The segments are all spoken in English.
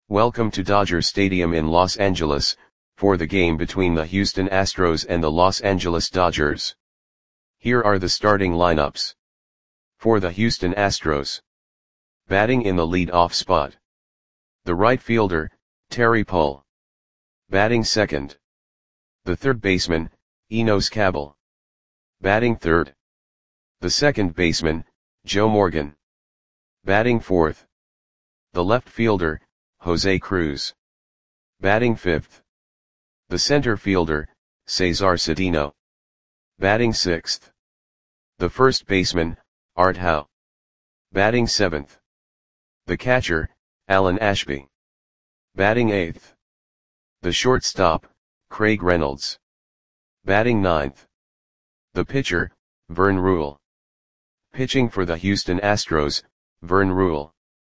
Welcome to Dodger Stadium in Los Angeles, for the game between the Houston Astros and the Los Angeles Dodgers. Here are the starting lineups. For the Houston Astros. Batting in the lead-off spot. The right fielder, Terry Pull. Batting second. The third baseman, Enos Cabell. Batting third. The second baseman, Joe Morgan. Batting fourth. The left fielder, Jose Cruz. Batting fifth. The center fielder, Cesar Cedeno. Batting sixth. The first baseman, Art Howe. Batting seventh. The catcher, Alan Ashby. Batting eighth. The shortstop, Craig Reynolds. Batting ninth. The pitcher, Vern Rule. Pitching for the Houston Astros, Vern Rule.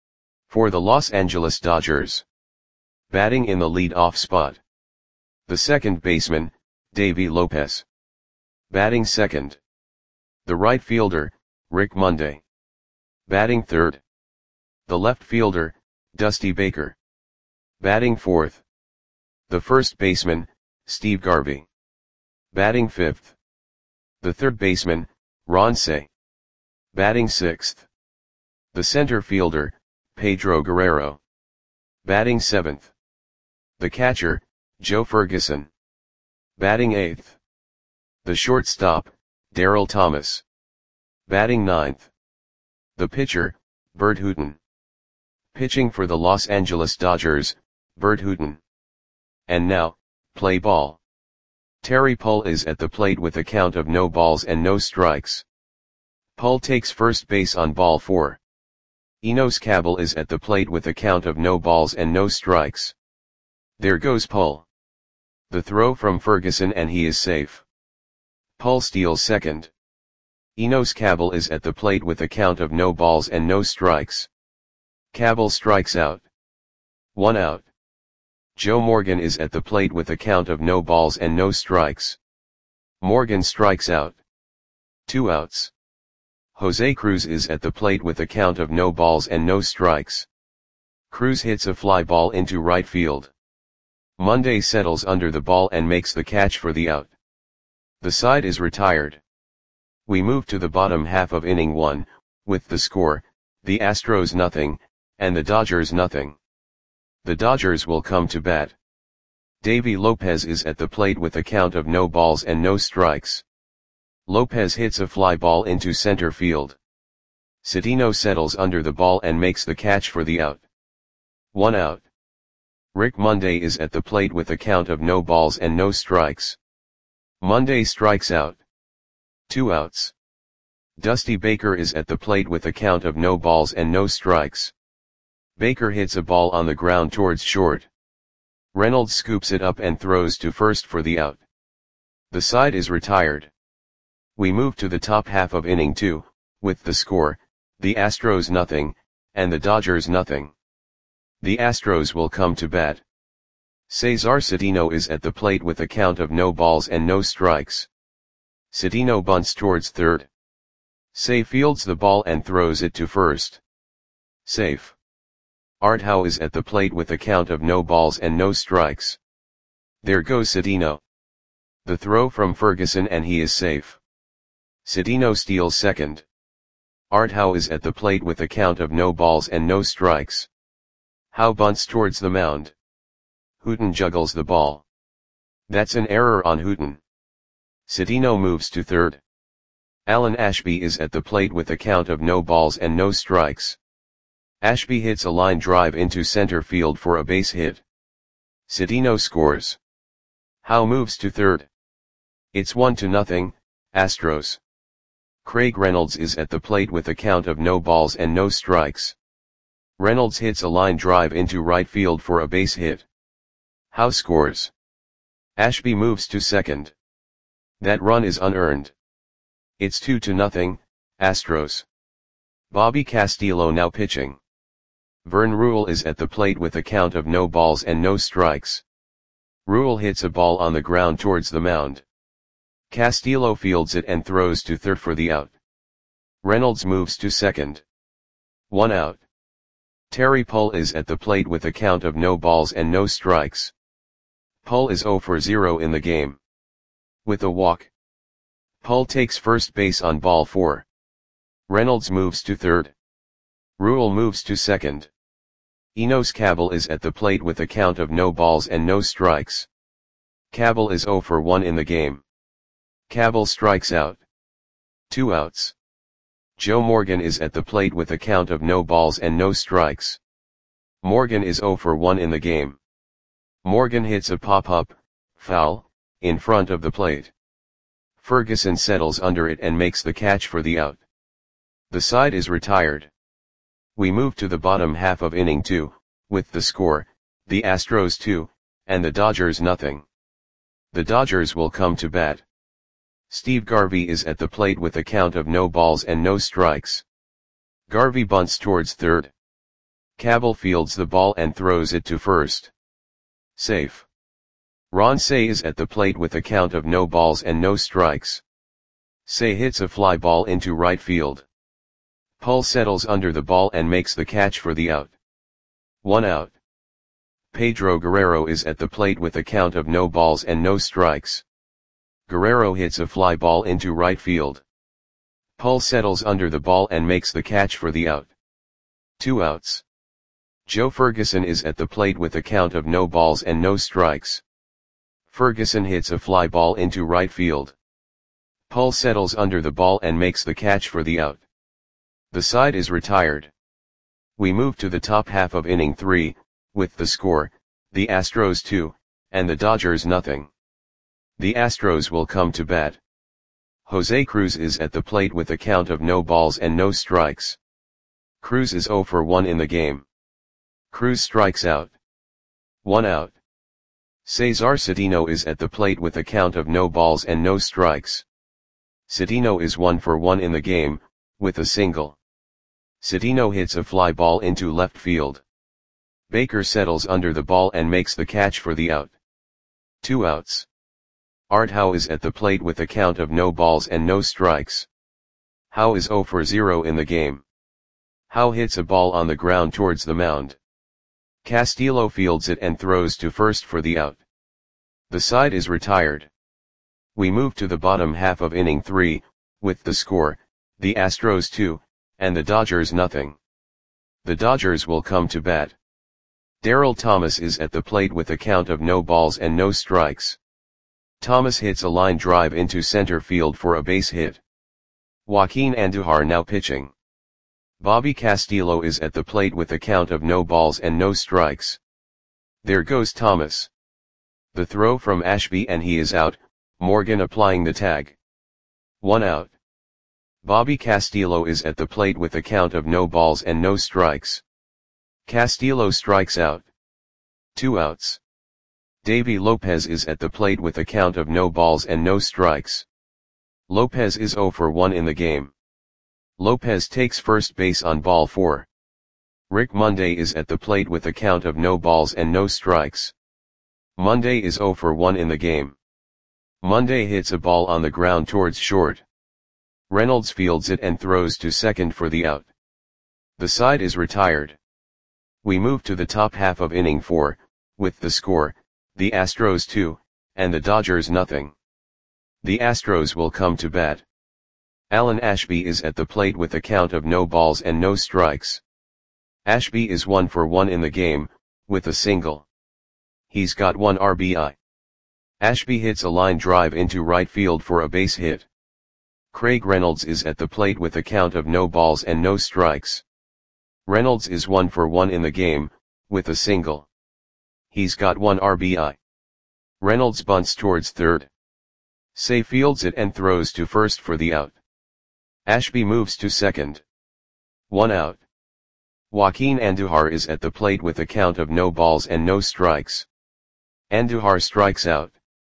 For the Los Angeles Dodgers. Batting in the lead-off spot. The second baseman, Davey Lopez. Batting second. The right fielder, Rick Monday. Batting third. The left fielder, Dusty Baker. Batting fourth. The first baseman, Steve Garvey. Batting fifth. The third baseman, Ron Cey. Batting sixth. The center fielder, Pedro Guerrero. Batting seventh. The catcher, Joe Ferguson. Batting eighth. The shortstop, Darryl Thomas. Batting ninth. The pitcher, Bert Hooton. Pitching for the Los Angeles Dodgers, Bert Hooton. And now, play ball. Terry Pull is at the plate with a count of no balls and no strikes. Pull takes first base on ball 4. Enos Cabell is at the plate with a count of no balls and no strikes. There goes Pull. The throw from Ferguson and he is safe. Pull steals second. Enos Cabell is at the plate with a count of no balls and no strikes. Cabell strikes out. 1 out. Joe Morgan is at the plate with a count of no balls and no strikes. Morgan strikes out. 2 outs. Jose Cruz is at the plate with a count of no balls and no strikes. Cruz hits a fly ball into right field. Monday settles under the ball and makes the catch for the out. The side is retired. We move to the bottom half of inning 1, with the score, the Astros nothing, and the Dodgers nothing. The Dodgers will come to bat. Davey Lopez is at the plate with a count of no balls and no strikes. Lopez hits a fly ball into center field. Cedeno settles under the ball and makes the catch for the out. 1 out. Rick Monday is at the plate with a count of no balls and no strikes. Monday strikes out. 2 outs. Dusty Baker is at the plate with a count of no balls and no strikes. Baker hits a ball on the ground towards short. Reynolds scoops it up and throws to first for the out. The side is retired. We move to the top half of inning 2, with the score, the Astros nothing, and the Dodgers nothing. The Astros will come to bat. Cesar Cedeno is at the plate with a count of no balls and no strikes. Cedeno bunts towards third. Cey fields the ball and throws it to first. Safe. Art Howe is at the plate with a count of no balls and no strikes. There goes Cedeno. The throw from Ferguson and he is safe. Cedeno steals second. Art Howe is at the plate with a count of no balls and no strikes. Howe bunts towards the mound. Hooton juggles the ball. That's an error on Hooton. Cedeno moves to third. Alan Ashby is at the plate with a count of no balls and no strikes. Ashby hits a line drive into center field for a base hit. Cedeno scores. Howe moves to third. It's 1-0, Astros. Craig Reynolds is at the plate with a count of no balls and no strikes. Reynolds hits a line drive into right field for a base hit. Howe scores. Ashby moves to second. That run is unearned. It's 2-0, Astros. Bobby Castillo now pitching. Vern Rule is at the plate with a count of no balls and no strikes. Rule hits a ball on the ground towards the mound. Castillo fields it and throws to third for the out. Reynolds moves to second. 1 out. Terry Pull is at the plate with a count of no balls and no strikes. Pull is 0 for 0 in the game. With a walk. Pull takes first base on ball 4. Reynolds moves to third. Rule moves to second. Enos Cabell is at the plate with a count of no balls and no strikes. Cabell is 0 for 1 in the game. Cabell strikes out. 2 outs. Joe Morgan is at the plate with a count of no balls and no strikes. Morgan is 0 for 1 in the game. Morgan hits a pop-up, foul, in front of the plate. Ferguson settles under it and makes the catch for the out. The side is retired. We move to the bottom half of inning 2, with the score, the Astros 2, and the Dodgers nothing. The Dodgers will come to bat. Steve Garvey is at the plate with a count of no balls and no strikes. Garvey bunts towards third. Cabell fields the ball and throws it to first. Safe. Ron Cey is at the plate with a count of no balls and no strikes. Cey hits a fly ball into right field. Pull settles under the ball and makes the catch for the out. 1 out. Pedro Guerrero is at the plate with a count of no balls and no strikes. Guerrero hits a fly ball into right field. Pull settles under the ball and makes the catch for the out. 2 outs. Joe Ferguson is at the plate with a count of no balls and no strikes. Ferguson hits a fly ball into right field. Pull settles under the ball and makes the catch for the out. The side is retired. We move to the top half of inning 3, with the score, the Astros 2, and the Dodgers nothing. The Astros will come to bat. Jose Cruz is at the plate with a count of no balls and no strikes. Cruz is 0 for 1 in the game. Cruz strikes out. 1 out. Cesar Cedeno is at the plate with a count of no balls and no strikes. Cedeno is 1 for 1 in the game, with a single. Cedeno hits a fly ball into left field. Baker settles under the ball and makes the catch for the out. 2 outs. Art Howe is at the plate with a count of no balls and no strikes. Howe is 0 for 0 in the game. Howe hits a ball on the ground towards the mound. Castillo fields it and throws to first for the out. The side is retired. We move to the bottom half of inning 3, with the score, the Astros 2, and the Dodgers nothing. The Dodgers will come to bat. Darryl Thomas is at the plate with a count of no balls and no strikes. Thomas hits a line drive into center field for a base hit. Joaquin Andujar now pitching. Bobby Castillo is at the plate with a count of no balls and no strikes. There goes Thomas. The throw from Ashby and he is out, Morgan applying the tag. 1 out. Bobby Castillo is at the plate with a count of no balls and no strikes. Castillo strikes out. 2 outs. Davy Lopez is at the plate with a count of no balls and no strikes. Lopez is 0 for 1 in the game. Lopez takes first base on ball 4. Rick Monday is at the plate with a count of no balls and no strikes. Monday is 0 for 1 in the game. Monday hits a ball on the ground towards short. Reynolds fields it and throws to second for the out. The side is retired. We move to the top half of inning 4, with the score, the Astros 2, and the Dodgers nothing. The Astros will come to bat. Alan Ashby is at the plate with a count of no balls and no strikes. Ashby is 1 for 1 in the game, with a single. He's got 1 RBI. Ashby hits a line drive into right field for a base hit. Craig Reynolds is at the plate with a count of no balls and no strikes. Reynolds is 1 for 1 in the game, with a single. He's got 1 RBI. Reynolds bunts towards third. Cey fields it and throws to first for the out. Ashby moves to second. 1 out. Joaquin Andujar is at the plate with a count of no balls and no strikes. Andujar strikes out.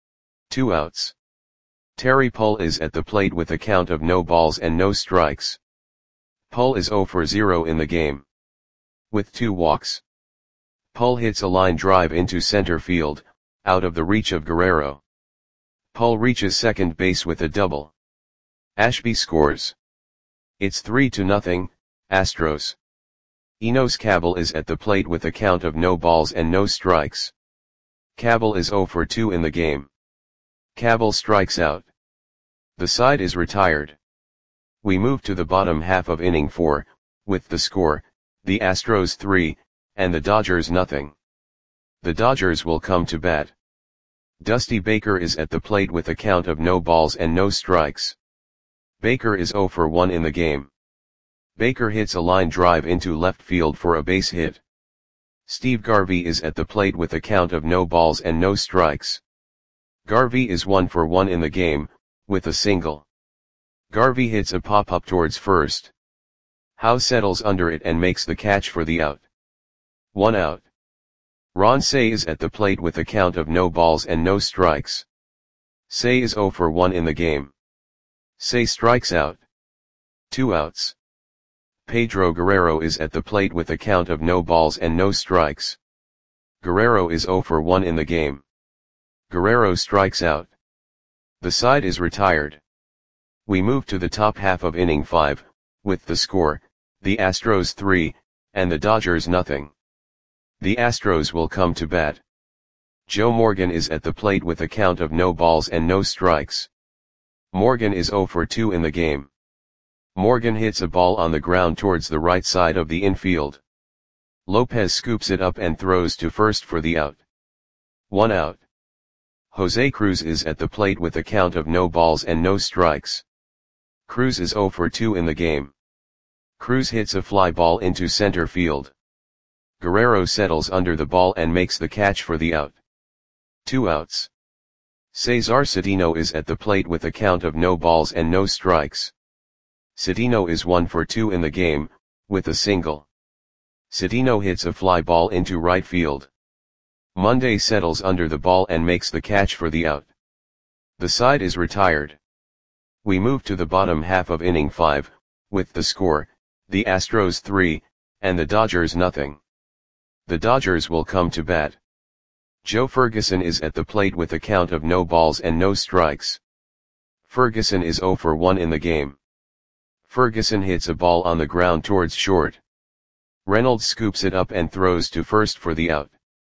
2 outs. Terry Pull is at the plate with a count of no balls and no strikes. Pull is 0 for 0 in the game. With 2 walks. Pull hits a line drive into center field, out of the reach of Guerrero. Pull reaches second base with a double. Ashby scores. It's 3-0, Astros. Enos Cabell is at the plate with a count of no balls and no strikes. Cabell is 0 for 2 in the game. Cabell strikes out. The side is retired. We move to the bottom half of inning 4, with the score, the Astros 3, and the Dodgers nothing. The Dodgers will come to bat. Dusty Baker is at the plate with a count of no balls and no strikes. Baker is 0 for 1 in the game. Baker hits a line drive into left field for a base hit. Steve Garvey is at the plate with a count of no balls and no strikes. Garvey is 1 for 1 in the game, with a single. Garvey hits a pop-up towards first. Howe settles under it and makes the catch for the out. 1 out. Ron Cey is at the plate with a count of no balls and no strikes. Cey is 0 for 1 in the game. Cey strikes out. 2 outs. Pedro Guerrero is at the plate with a count of no balls and no strikes. Guerrero is 0 for 1 in the game. Guerrero strikes out. The side is retired. We move to the top half of inning 5, with the score, the Astros 3, and the Dodgers nothing. The Astros will come to bat. Joe Morgan is at the plate with a count of no balls and no strikes. Morgan is 0 for 2 in the game. Morgan hits a ball on the ground towards the right side of the infield. Lopez scoops it up and throws to first for the out. 1 out. Jose Cruz is at the plate with a count of no balls and no strikes. Cruz is 0 for 2 in the game. Cruz hits a fly ball into center field. Guerrero settles under the ball and makes the catch for the out. 2 outs. Cesar Cedeno is at the plate with a count of no balls and no strikes. Cedeno is 1 for 2 in the game, with a single. Cedeno hits a fly ball into right field. Monday settles under the ball and makes the catch for the out. The side is retired. We move to the bottom half of inning 5, with the score, the Astros 3, and the Dodgers nothing. The Dodgers will come to bat. Joe Ferguson is at the plate with a count of no balls and no strikes. Ferguson is 0 for 1 in the game. Ferguson hits a ball on the ground towards short. Reynolds scoops it up and throws to first for the out.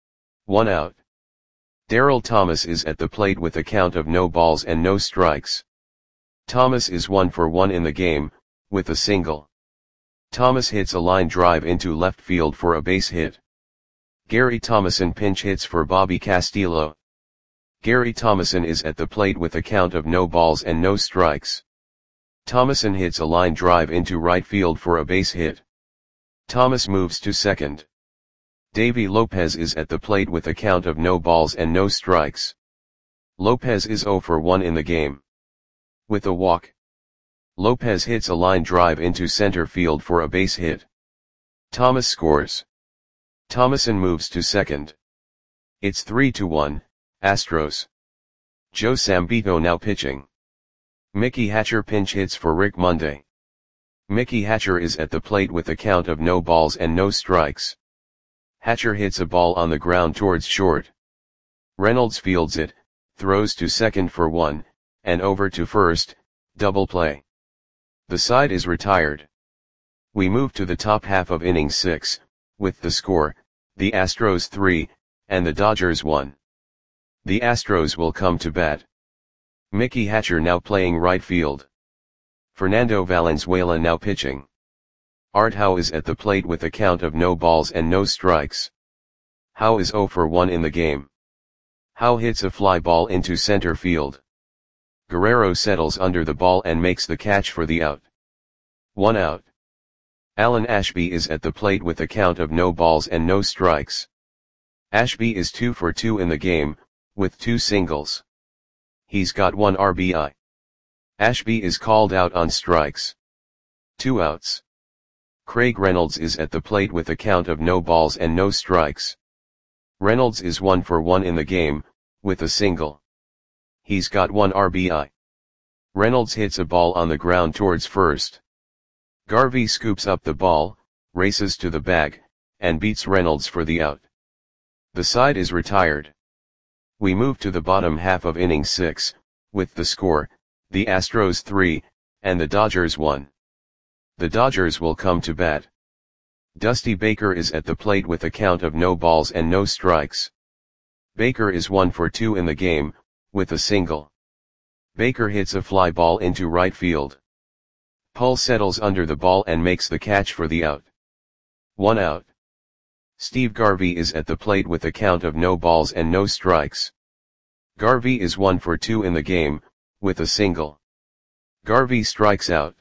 1 out. Darryl Thomas is at the plate with a count of no balls and no strikes. Thomas is 1 for 1 in the game, with a single. Thomas hits a line drive into left field for a base hit. Gary Thomason pinch hits for Bobby Castillo. Gary Thomason is at the plate with a count of no balls and no strikes. Thomason hits a line drive into right field for a base hit. Thomas moves to second. Davy Lopez is at the plate with a count of no balls and no strikes. Lopez is 0 for 1 in the game. With a walk. Lopez hits a line drive into center field for a base hit. Thomas scores. Thomason moves to second. It's 3-1, Astros. Joe Sambito now pitching. Mickey Hatcher pinch hits for Rick Monday. Mickey Hatcher is at the plate with a count of no balls and no strikes. Hatcher hits a ball on the ground towards short. Reynolds fields it, throws to second for 1, and over to first, double play. The side is retired. We move to the top half of inning 6, with the score, the Astros 3, and the Dodgers 1. The Astros will come to bat. Mickey Hatcher now playing right field. Fernando Valenzuela now pitching. Art Howe is at the plate with a count of no balls and no strikes. Howe is 0 for 1 in the game. Howe hits a fly ball into center field. Guerrero settles under the ball and makes the catch for the out. 1 out. Alan Ashby is at the plate with a count of no balls and no strikes. Ashby is 2 for 2 in the game, with 2 singles. He's got 1 RBI. Ashby is called out on strikes. 2 outs. Craig Reynolds is at the plate with a count of no balls and no strikes. Reynolds is 1 for 1 in the game, with a single. He's got 1 RBI. Reynolds hits a ball on the ground towards first. Garvey scoops up the ball, races to the bag, and beats Reynolds for the out. The side is retired. We move to the bottom half of inning 6, with the score, the Astros 3, and the Dodgers 1. The Dodgers will come to bat. Dusty Baker is at the plate with a count of no balls and no strikes. Baker is 1 for 2 in the game, with a single. Baker hits a fly ball into right field. Pull settles under the ball and makes the catch for the out. 1 out. Steve Garvey is at the plate with a count of no balls and no strikes. Garvey is 1 for 2 in the game, with a single. Garvey strikes out.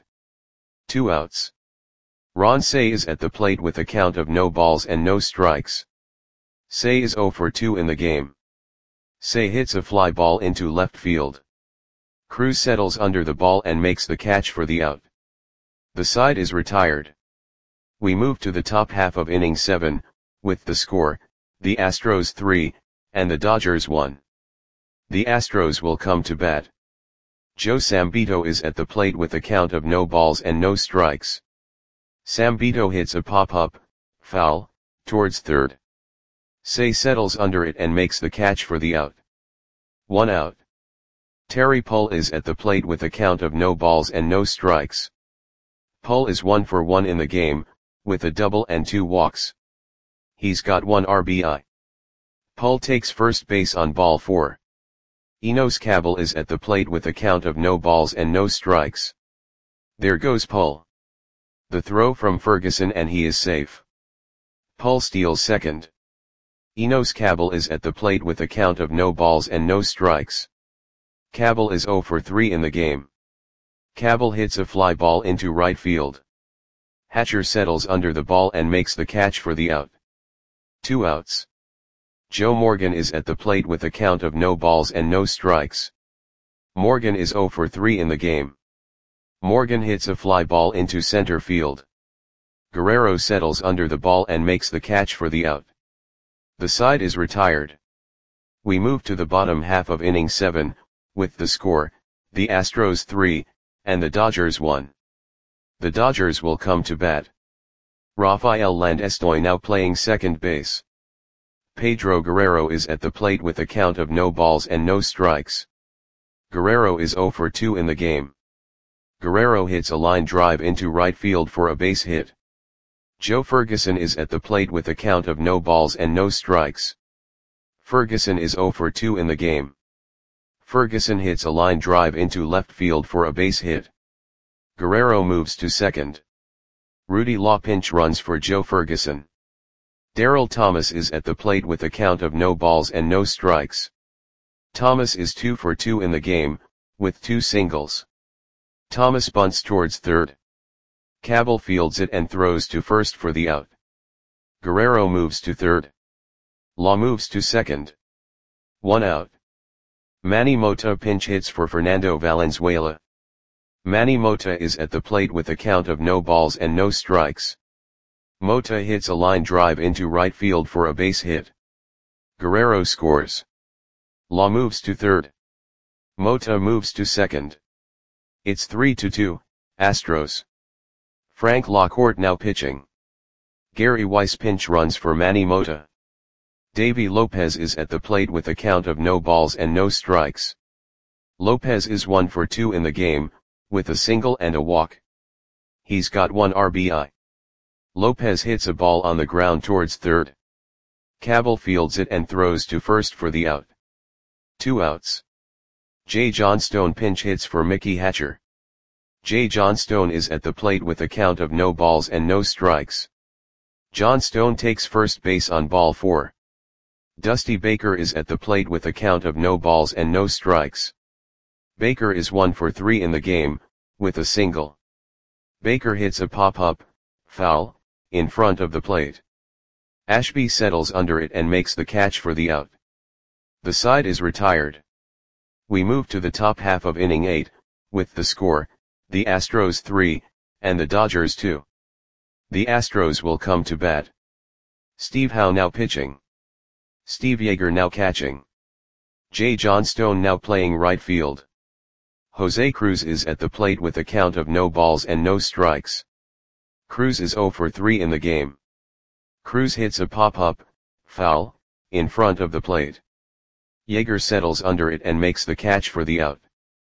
2 outs. Ron Cey is at the plate with a count of no balls and no strikes. Cey is 0 for 2 in the game. Cey hits a fly ball into left field. Cruz settles under the ball and makes the catch for the out. The side is retired. We move to the top half of inning 7, with the score, the Astros 3, and the Dodgers 1. The Astros will come to bat. Joe Sambito is at the plate with a count of no balls and no strikes. Sambito hits a pop-up, foul, towards third. Cey settles under it and makes the catch for the out. 1 out. Terry Pull is at the plate with a count of no balls and no strikes. Pull is 1 for 1 in the game, with a double and 2 walks. He's got 1 RBI. Pull takes first base on ball 4. Enos Cabell is at the plate with a count of no balls and no strikes. There goes Pull. The throw from Ferguson and he is safe. Pull steals second. Enos Cabell is at the plate with a count of no balls and no strikes. Cabell is 0 for 3 in the game. Cabell hits a fly ball into right field. Hatcher settles under the ball and makes the catch for the out. 2 outs. Joe Morgan is at the plate with a count of no balls and no strikes. Morgan is 0 for 3 in the game. Morgan hits a fly ball into center field. Guerrero settles under the ball and makes the catch for the out. The side is retired. We move to the bottom half of inning 7, with the score, the Astros 3, and the Dodgers 1. The Dodgers will come to bat. Rafael Landestoy now playing second base. Pedro Guerrero is at the plate with a count of no balls and no strikes. Guerrero is 0 for 2 in the game. Guerrero hits a line drive into right field for a base hit. Joe Ferguson is at the plate with a count of no balls and no strikes. Ferguson is 0 for 2 in the game. Ferguson hits a line drive into left field for a base hit. Guerrero moves to second. Rudy Law pinch runs for Joe Ferguson. Darryl Thomas is at the plate with a count of no balls and no strikes. Thomas is 2 for 2 in the game, with 2 singles. Thomas bunts towards third. Cabell fields it and throws to first for the out. Guerrero moves to third. Law moves to second. 1 out. Manny Mota pinch hits for Fernando Valenzuela. Manny Mota is at the plate with a count of no balls and no strikes. Mota hits a line drive into right field for a base hit. Guerrero scores. Law moves to third. Mota moves to second. It's 3-2, Astros. Frank Lockhart now pitching. Gary Weiss pinch runs for Manny Mota. Davy Lopez is at the plate with a count of no balls and no strikes. Lopez is 1 for 2 in the game, with a single and a walk. He's got 1 RBI. Lopez hits a ball on the ground towards third. Cabell fields it and throws to first for the out. 2 outs. Jay Johnstone pinch hits for Mickey Hatcher. Jay Johnstone is at the plate with a count of no balls and no strikes. Johnstone takes first base on ball 4. Dusty Baker is at the plate with a count of no balls and no strikes. Baker is 1 for 3 in the game, with a single. Baker hits a pop-up, foul, in front of the plate. Ashby settles under it and makes the catch for the out. The side is retired. We move to the top half of inning 8, with the score, the Astros 3, and the Dodgers 2. The Astros will come to bat. Steve Howe now pitching. Steve Yeager now catching. Jay Johnstone now playing right field. Jose Cruz is at the plate with a count of no balls and no strikes. Cruz is 0 for 3 in the game. Cruz hits a pop-up, foul, in front of the plate. Yeager settles under it and makes the catch for the out.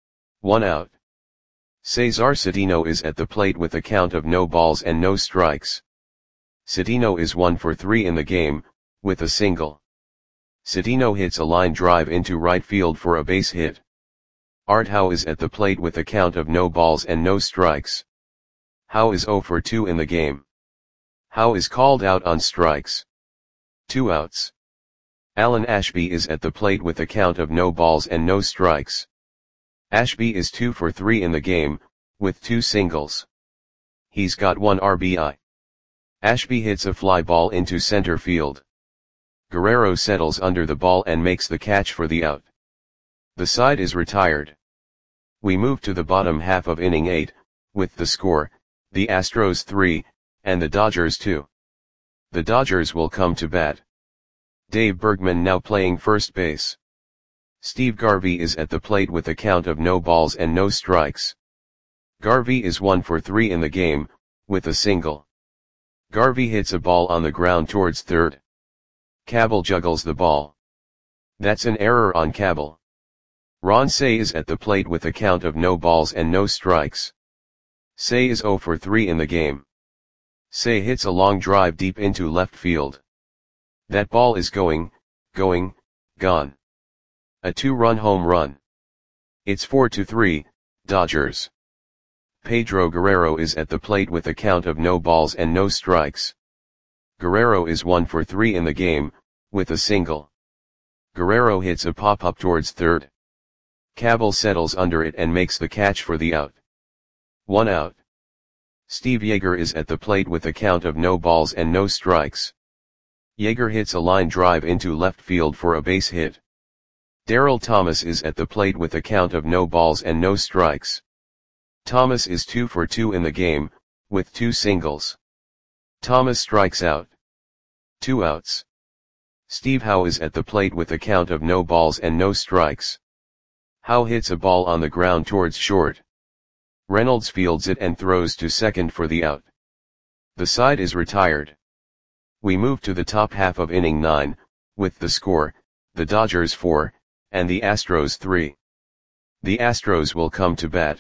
1 out. Cesar Cedeno is at the plate with a count of no balls and no strikes. Citino is 1 for 3 in the game, with a single. Citino hits a line drive into right field for a base hit. Art Howe is at the plate with a count of no balls and no strikes. Howe is 0 for 2 in the game. Howe is called out on strikes. 2 outs. Alan Ashby is at the plate with a count of no balls and no strikes. Ashby is 2 for 3 in the game, with 2 singles. He's got 1 RBI. Ashby hits a fly ball into center field. Guerrero settles under the ball and makes the catch for the out. The side is retired. We move to the bottom half of inning 8, with the score, the Astros 3, and the Dodgers 2. The Dodgers will come to bat. Dave Bergman now playing first base. Steve Garvey is at the plate with a count of no balls and no strikes. Garvey is 1 for 3 in the game, with a single. Garvey hits a ball on the ground towards third. Cabell juggles the ball. That's an error on Cabell. Ron Cey is at the plate with a count of no balls and no strikes. Cey is 0 for 3 in the game. Cey hits a long drive deep into left field. That ball is gone. A 2-run home run. It's 4-3, Dodgers. Pedro Guerrero is at the plate with a count of no balls and no strikes. Guerrero is 1 for 3 in the game, with a single. Guerrero hits a pop-up towards third. Cabell settles under it and makes the catch for the out. 1 out. Steve Yeager is at the plate with a count of no balls and no strikes. Yeager hits a line drive into left field for a base hit. Darryl Thomas is at the plate with a count of no balls and no strikes. Thomas is 2 for 2 in the game, with 2 singles. Thomas strikes out. 2 outs. Steve Howe is at the plate with a count of no balls and no strikes. Howe hits a ball on the ground towards short. Reynolds fields it and throws to second for the out. The side is retired. We move to the top half of inning 9, with the score, the Dodgers 4, and the Astros 3. The Astros will come to bat.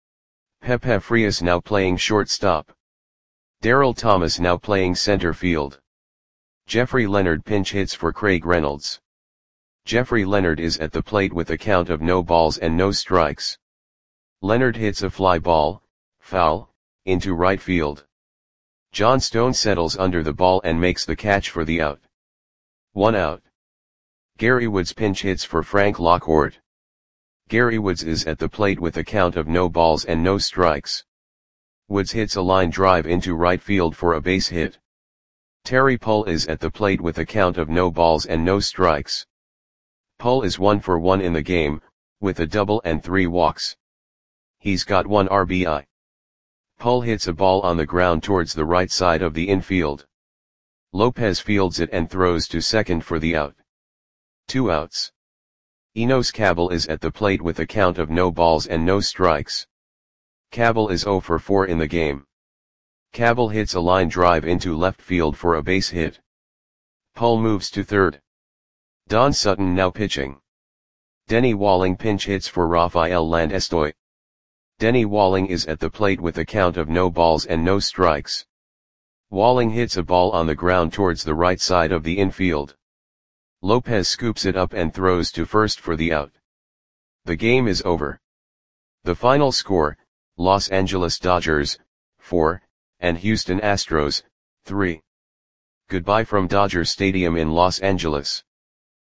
Pepe Frias now playing shortstop. Darryl Thomas now playing center field. Jeffrey Leonard pinch hits for Craig Reynolds. Jeffrey Leonard is at the plate with a count of no balls and no strikes. Leonard hits a fly ball, foul, into right field. John Stone settles under the ball and makes the catch for the out. 1 out. Gary Woods pinch hits for Frank Lockhart. Gary Woods is at the plate with a count of no balls and no strikes. Woods hits a line drive into right field for a base hit. Terry Pull is at the plate with a count of no balls and no strikes. Pull is 1 for 1 in the game, with a double and 3 walks. He's got 1 RBI. Pull hits a ball on the ground towards the right side of the infield. Lopez fields it and throws to second for the out. 2 outs. Enos Cabell is at the plate with a count of no balls and no strikes. Cabell is 0 for 4 in the game. Cabell hits a line drive into left field for a base hit. Pull moves to third. Don Sutton now pitching. Denny Walling pinch hits for Rafael Landestoy. Denny Walling is at the plate with a count of no balls and no strikes. Walling hits a ball on the ground towards the right side of the infield. Lopez scoops it up and throws to first for the out. The game is over. The final score, Los Angeles Dodgers, 4, and Houston Astros, 3. Goodbye from Dodger Stadium in Los Angeles.